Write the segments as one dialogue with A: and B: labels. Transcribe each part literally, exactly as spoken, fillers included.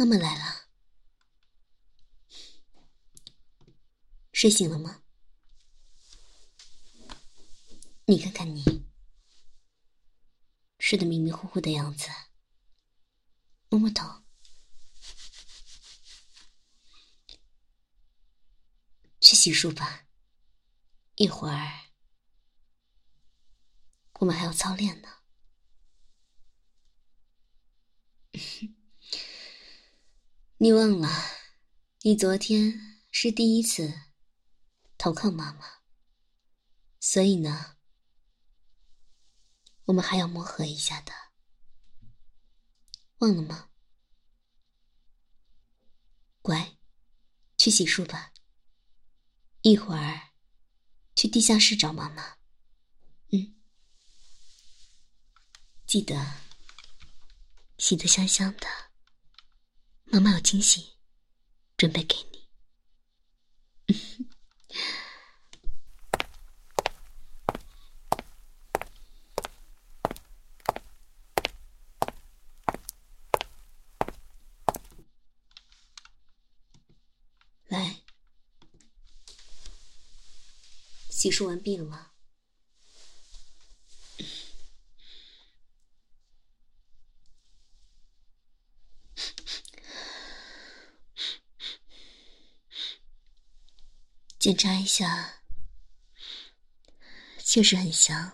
A: 妈妈来了。睡醒了吗？你看看你，睡得迷迷糊糊的样子。摸摸头。去洗漱吧，一会儿我们还要操练呢。你忘了，你昨天是第一次投靠妈妈，所以呢，我们还要磨合一下的。忘了吗？乖，去洗漱吧，一会儿去地下室找妈妈。嗯，记得洗得香香的，妈妈有惊喜准备给你。来，洗漱完毕了吗？检查一下，确实很香。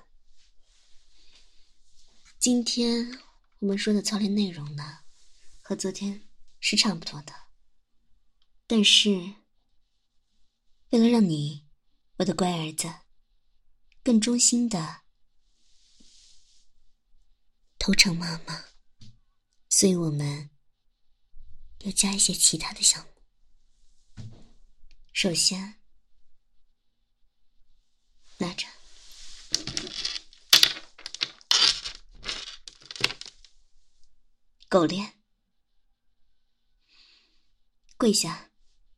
A: 今天我们说的操练内容呢，和昨天是差不多的，但是为了让你，我的乖儿子，更忠心的投诚妈妈，所以我们要加一些其他的项目。首先，拿着。狗链，跪下。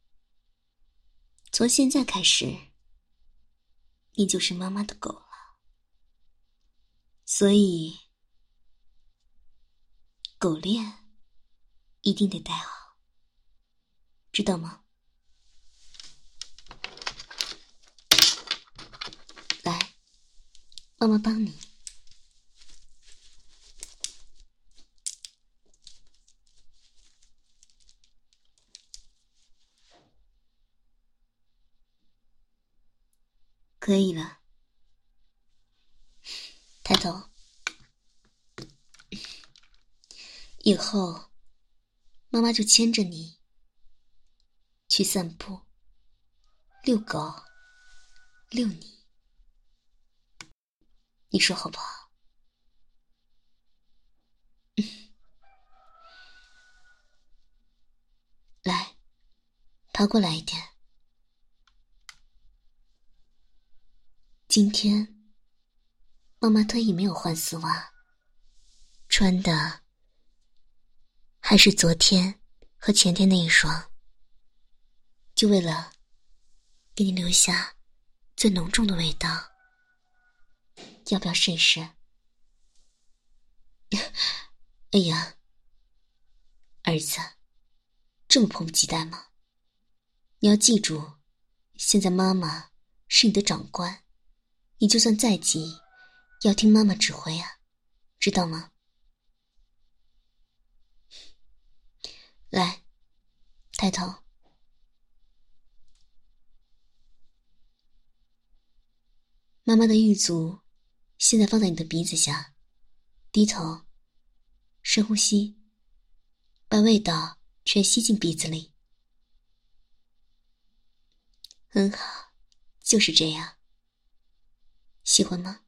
A: 从现在开始，你就是妈妈的狗了，所以狗链一定得戴好，知道吗？来，妈妈帮你。可以了，抬头。以后，妈妈就牵着你去散步、遛狗、遛你，你说好不好？来，爬过来一点。今天，妈妈特意没有换丝袜，穿的还是昨天和前天那一双，就为了给你留下最浓重的味道。要不要试一试？哎呀，儿子，这么迫不及待吗？你要记住，现在妈妈是你的长官，你就算再急，要听妈妈指挥啊，知道吗？来，抬头。妈妈的玉足现在放在你的鼻子下，低头，深呼吸，把味道全吸进鼻子里。很好，就是这样。喜欢吗？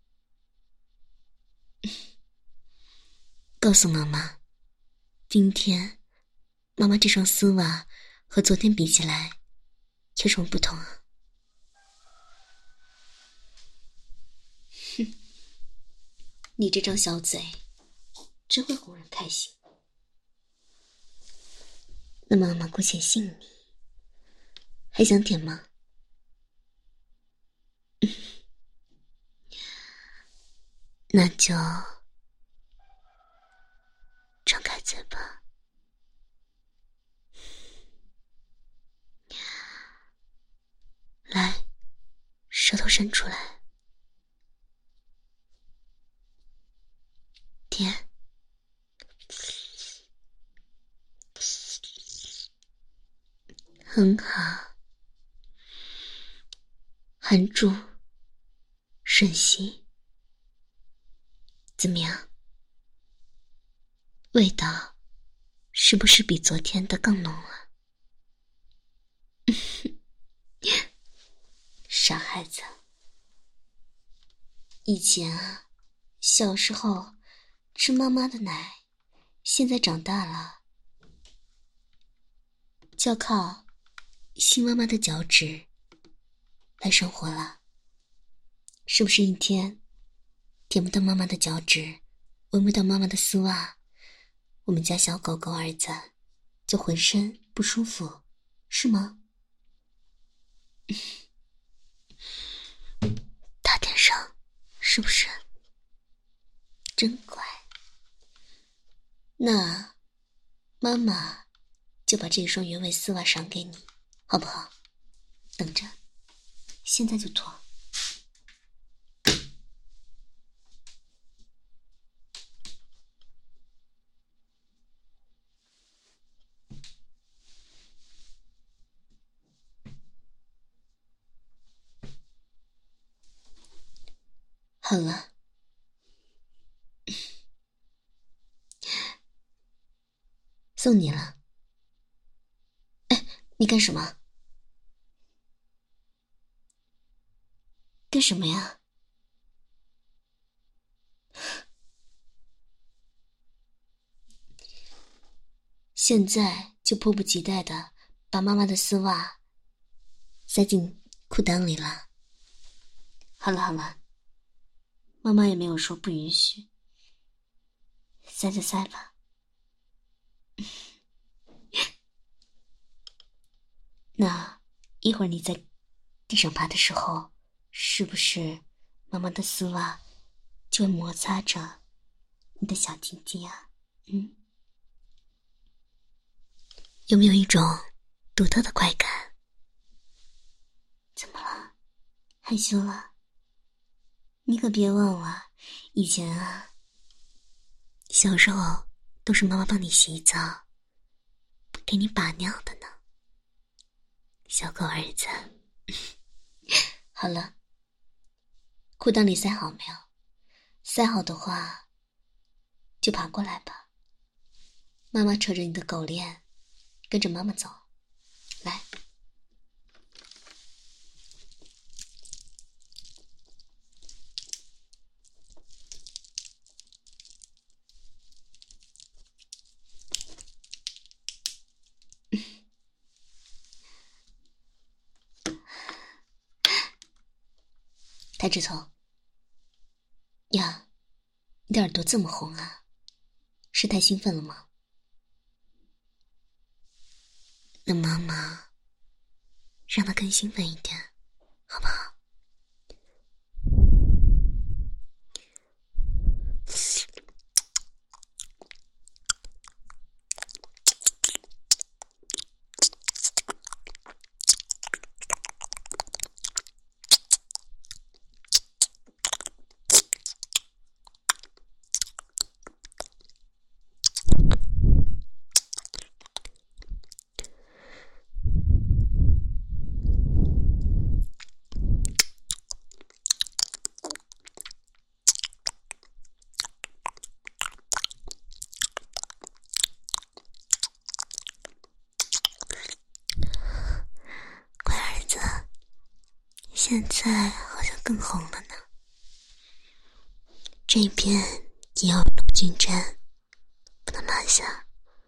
A: 告诉妈妈，今天妈妈这双丝袜和昨天比起来有什么不同啊？哼，你这张小嘴真会哄人开心。那妈妈姑且信你，还想舔吗？那就张开嘴巴。 伸出来。舔，很好，含住，吮吸，怎么样？味道是不是比昨天的更浓了？傻孩子，以前啊，小时候吃妈妈的奶，现在长大了，就要靠吸妈妈的脚趾来生活了。是不是一天舔不到妈妈的脚趾，闻不到妈妈的丝袜，我们家小狗狗儿子就浑身不舒服，是吗？大点声，是不是？真乖。那妈妈就把这双原味丝袜赏给你，好不好？等着，现在就脱。好了，送你了。哎，你干什么？干什么呀？现在就迫不及待的把妈妈的丝袜塞进裤裆里了。好了好了，妈妈也没有说不允许，塞就塞吧。那一会儿你在地上爬的时候，是不是妈妈的丝袜就会摩擦着你的小鸡鸡啊？嗯，有没有一种独特的快感？怎么了？害羞了？你可别忘了，以前啊，小时候都是妈妈帮你洗澡，给你把尿的呢。小狗儿子。好了，裤裆里塞好没有？塞好的话就爬过来吧，妈妈扯着你的狗链，跟着妈妈走。来，抬指头。呀，你的耳朵这么红啊，是太兴奋了吗？那妈妈让它更兴奋一点，好不好？现在好像更红了呢。这边也要镀金针，不能落下。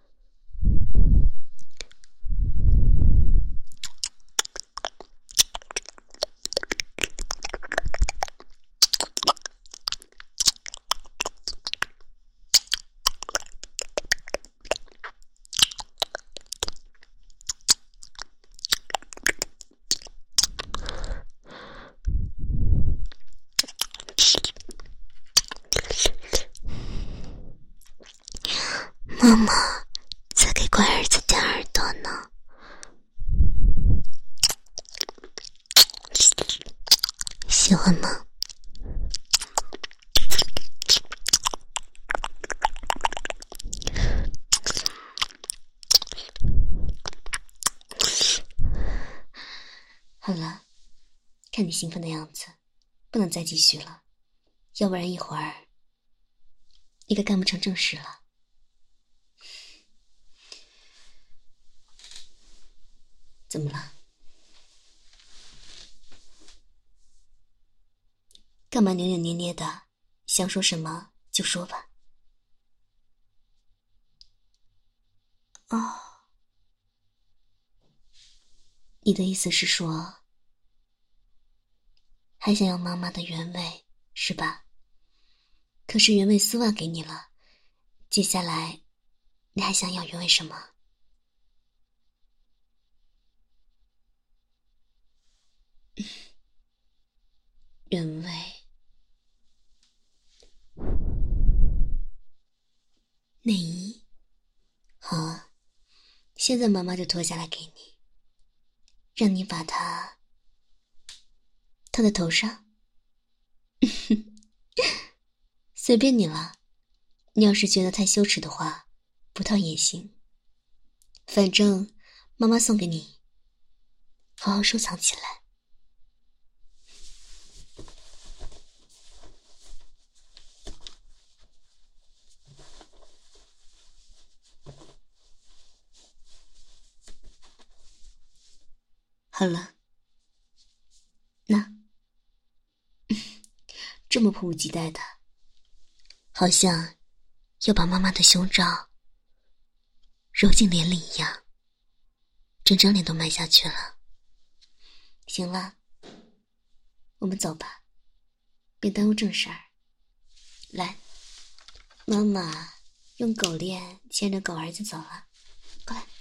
A: 妈妈在给乖儿子点耳朵呢。喜欢吗？好了，看你兴奋的样子，不能再继续了，要不然一会儿你该干不成正事了。怎么了？干嘛扭扭捏捏的？想说什么就说吧。哦，你的意思是说，还想要妈妈的原味，是吧？可是原味丝袜给你了，接下来你还想要原味什么？原味。内衣。好啊，现在妈妈就脱下来给你，让你把它套在头上。随便你了，你要是觉得太羞耻的话，不套也行。反正妈妈送给你，好好收藏起来。好了，那这么迫不及待的，好像要把妈妈的胸罩揉进脸里一样，整张脸都埋下去了。行了，我们走吧，别耽误正事儿。来，妈妈用狗链牵着狗儿子走了，过来。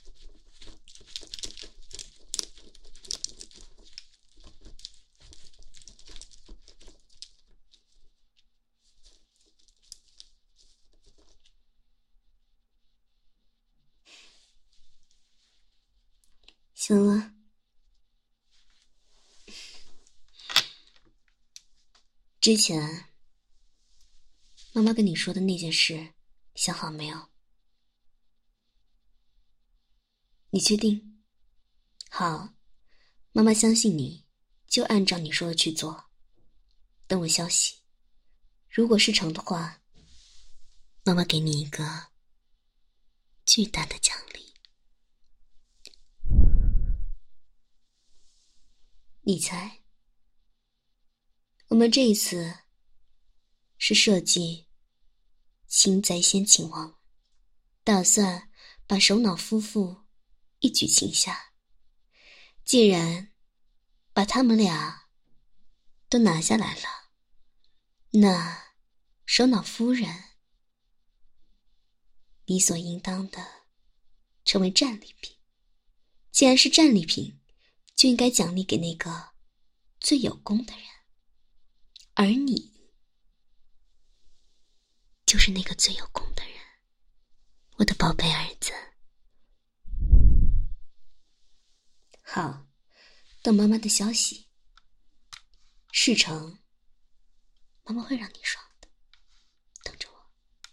A: 行了，之前妈妈跟你说的那件事想好没有？你确定？好，妈妈相信你，就按照你说的去做。等我消息，如果是成的话，妈妈给你一个巨大的奖励。你猜？我们这一次是设计擒贼先擒王，打算把首脑夫妇一举擒下。既然把他们俩都拿下来了，那首脑夫人理所应当的成为战利品。既然是战利品，就应该奖励给那个最有功的人，而你就是那个最有功的人，我的宝贝儿子。好，等妈妈的消息，事成妈妈会让你爽的，等着我。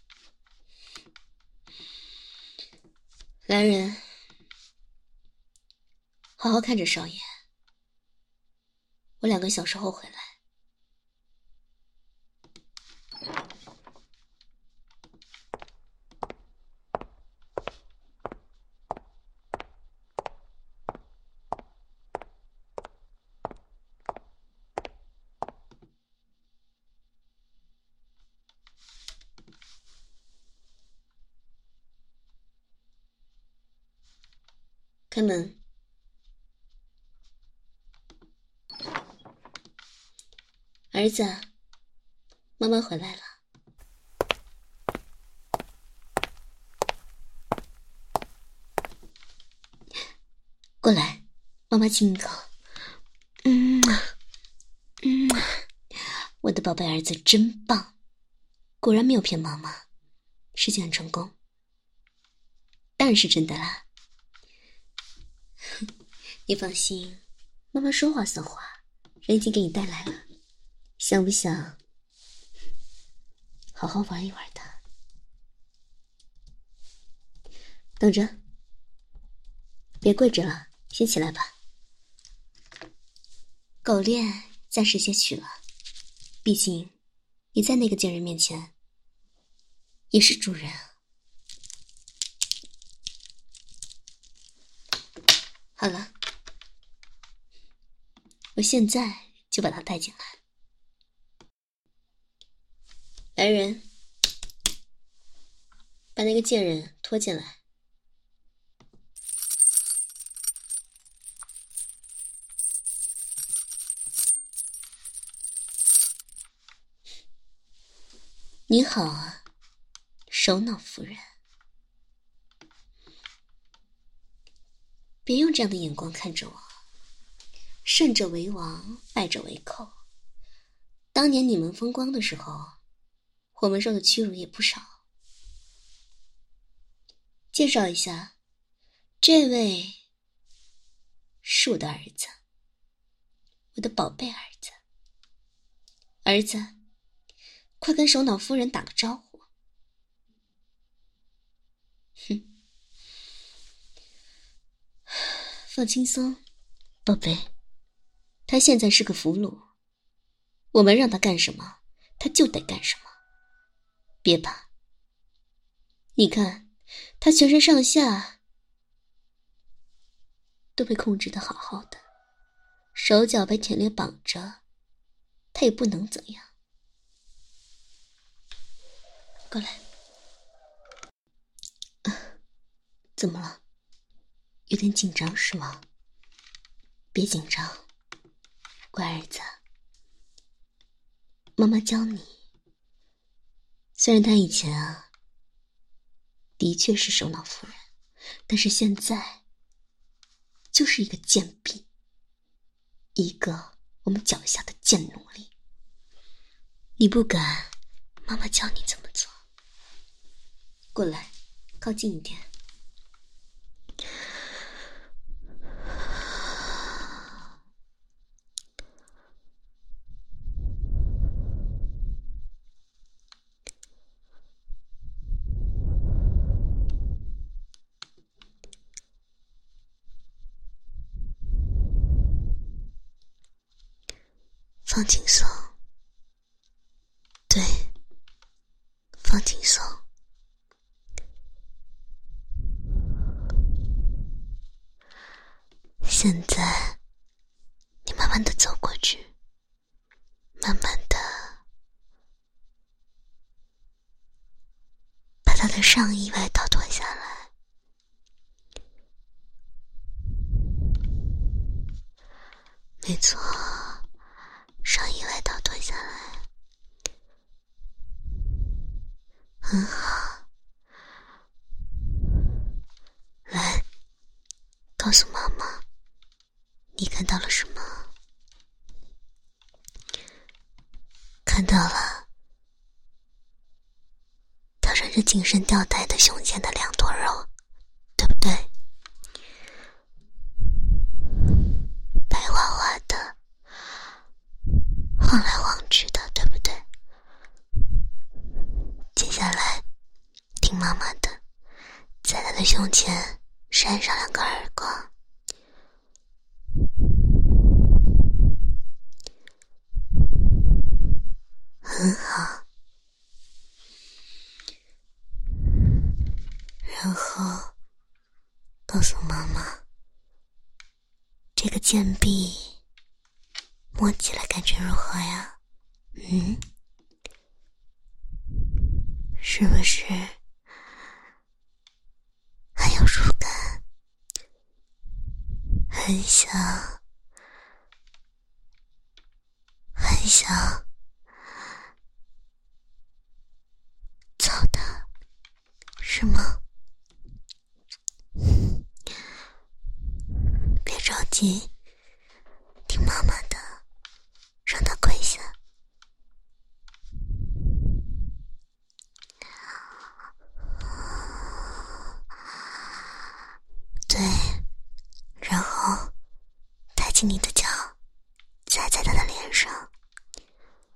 A: 来人，好好看着少爷，我两个小时后回来。开门。儿子，妈妈回来了。过来，妈妈亲一口。嗯嗯，我的宝贝儿子真棒，果然没有骗妈妈，事情很成功。当然是真的啦。你放心，妈妈说话算话，人已经给你带来了， 想不想好好玩一玩它？等着，别跪着了，先起来吧。狗链暂时先取了，毕竟你在那个贱人面前也是主人。好了，我现在就把它带进来。来人，把那个贱人拖进来。你好啊，首脑夫人。别用这样的眼光看着我，胜者为王，败者为寇。当年你们风光的时候，我们受的屈辱也不少。介绍一下，这位是我的儿子，我的宝贝儿子。儿子，快跟首脑夫人打个招呼。哼，放轻松，宝贝。他现在是个俘虏，我们让他干什么，他就得干什么。别怕，你看，他全身上下都被控制得好好的，手脚被铁链绑着，他也不能怎样。过来。啊，怎么了？有点紧张是吗？别紧张，乖儿子。妈妈教你。虽然他以前啊，的确是首脑夫人，但是现在就是一个贱婢，一个我们脚下的贱奴隶。你不敢，妈妈教你怎么做。过来，靠近一点。放轻松，对，放轻松。现在，你慢慢的走过去，慢慢的把他的上衣外套脱下来。没错，上衣外套脱下来，很好。来，告诉妈妈，你看到了什么？看到了套上这紧身吊带的胸前的两坨肉，对不对？白花花的，晃来晃去的，对不对？接下来听妈妈的，在她的胸前扇上两个耳光。很好。然后告诉妈妈，这个贱婢摸起来感觉如何呀？嗯，是不是很有触感，很想很想操它，是吗？别着急，听妈妈的，让她跪下。对，然后抬起你的脚，踩在她的脸上，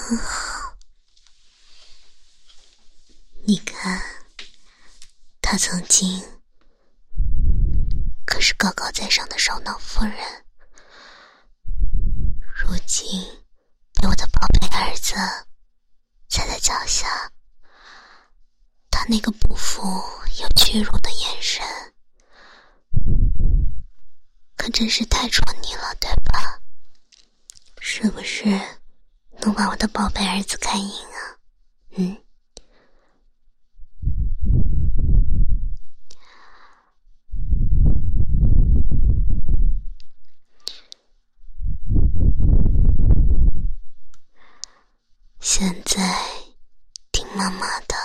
A: 很好。你看，她曾经可是高高在上的首脑夫人，如今被我的宝贝儿子踩在脚下，他那个不服又屈辱的眼神，可真是太戳你了，对吧？是不是能把我的宝贝儿子看赢啊？嗯？现在听妈妈的，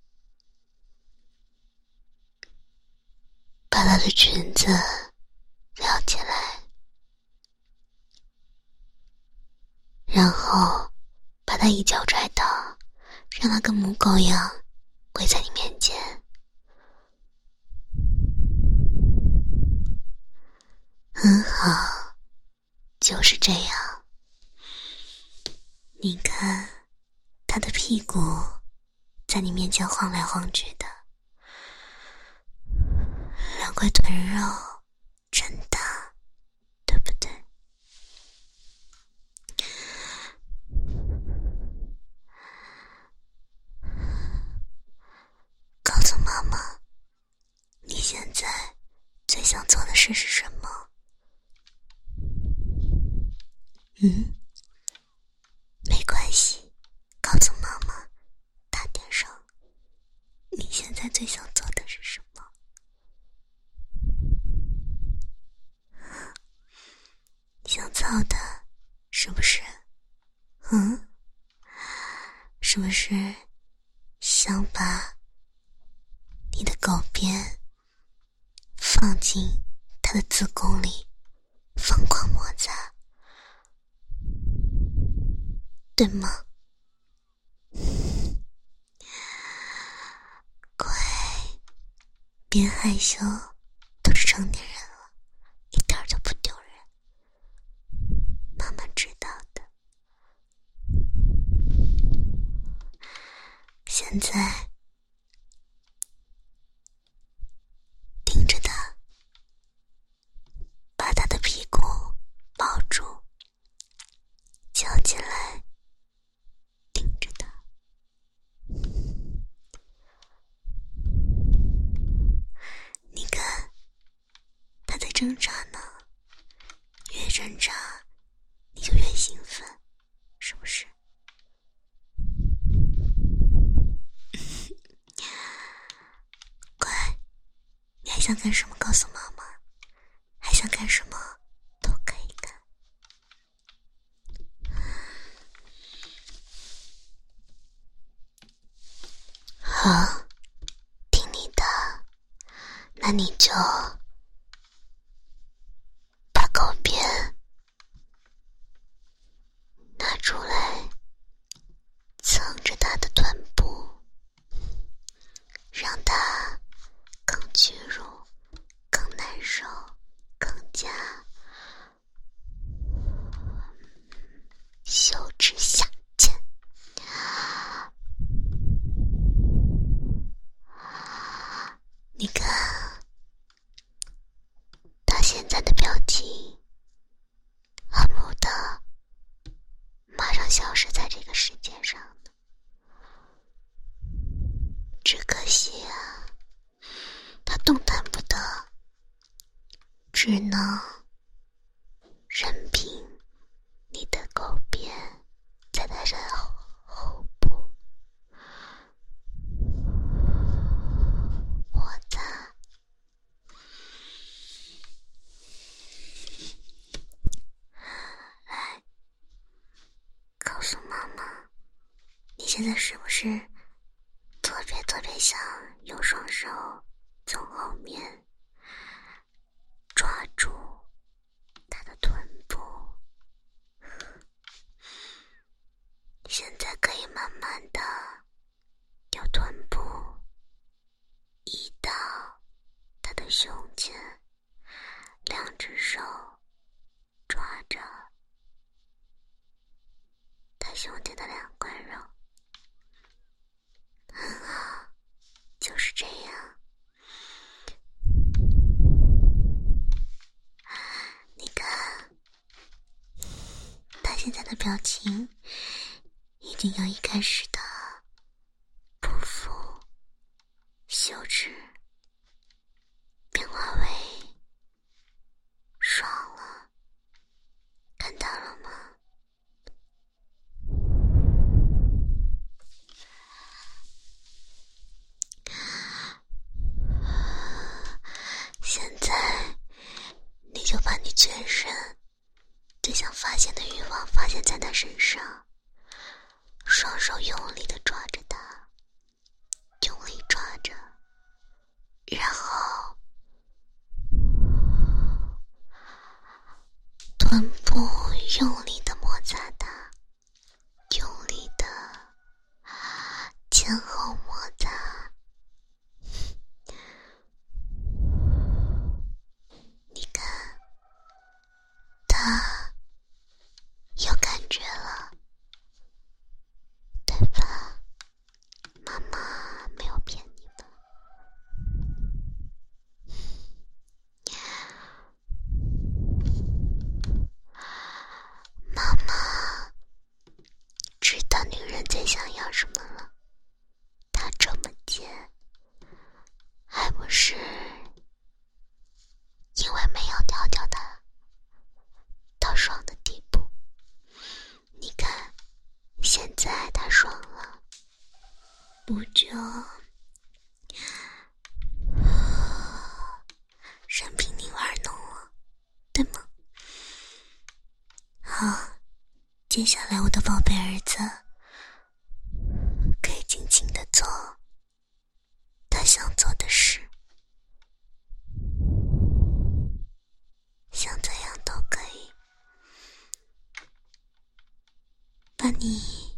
A: 把她的裙子撩起来，然后把她一脚踹倒，让她跟母狗一样跪在你面前。很好，就是这样。你看他的屁股在你面前晃来晃去的，两块臀肉真大，对不对？告诉妈妈，你现在最想做的事是什么？嗯？没关系，告诉妈妈，大点声。你现在最想做的是什么？想操的，是不是？嗯？是不是想把你的狗鞭放进他的子宫里，疯狂摩擦，对吗？乖，别害羞，都是成年人了，一点都不丢人，妈妈知道的。现在盯着他，把他的屁股抱住，翘起来，盯着他。你看，他在挣扎呢，越挣扎你就越兴奋，是不是？乖，你还想干什么？告诉妈妈，还想干什么都可以干。好，听你的，那你就把狗鞭拿出来，蹭着他的臀部，让他更屈辱，更难受，更加羞耻下贱。你看他现在的表情，恨不得马上消失在这个世界上呢。只可惜啊，他动弹不得，只能任凭你的狗鞭在他的后部摩擦。来，告诉妈妈，你现在是不是特别特别想用双手从后面抓住他的臀部？现在可以慢慢的由臀部移到他的胸前，两只手抓着他胸前的两块肉。很好，就是这样。你看，他现在的表情已经由一开始的匍匐羞耻变化为爽了，看到了吗？现在你就把你全身最想发现的欲望发现在他身上，双手用力地抓着他，用力抓着，然后臀部用力地摩擦他，用力地前后摩擦。你看，他有感觉了，对吧？妈妈没有骗你们。妈妈知道女人最想要什么了，她这么贱，还不是因为没有调教她到爽的地步。你看，现在她爽了，不就任凭你玩弄了，对吗？好，接下来我的宝贝儿子可以尽情地做他想做的事，想怎样都可以。把你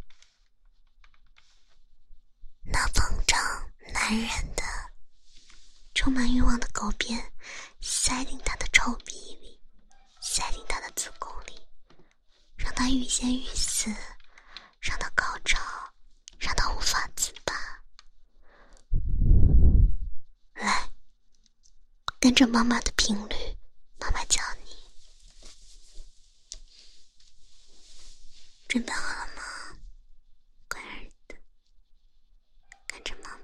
A: 那膨胀男人的充满欲望的狗便塞进他的臭逼里，塞进他的子宫里，让他欲仙欲死，让他高潮，让他无法自拔。来，跟着妈妈的频率，妈妈教你。准备好了吗，乖儿子？跟着妈妈，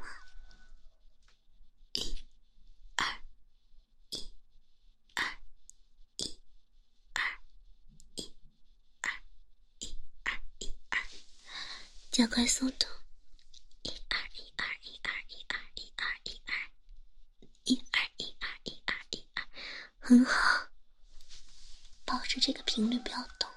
A: 一、二、一、二、一、二、一、二、一、二、一、二，加快速度，一二一二一二一二一二一二一二一二一二一二，很好，保持这个频率不要动。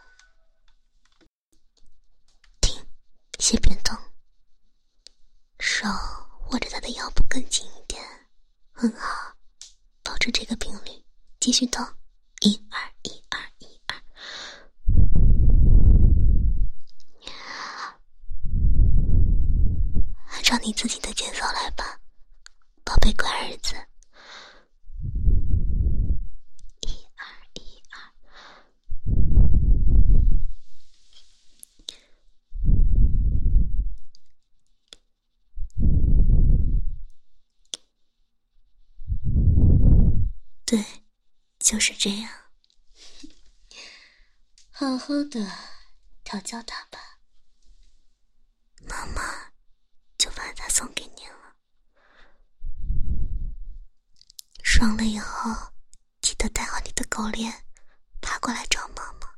A: 停，先别动，手握着他的腰部更紧一点，很好，保持这个频率，继续动，一二一二一二。按照你自己的节奏来吧，宝贝乖儿子。一二一二。对，就是这样。好好的调教他吧，妈妈就把它送给你了。爽了以后，记得带好你的狗链，爬过来找妈妈。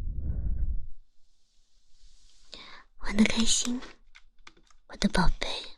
A: 玩得开心，我的宝贝。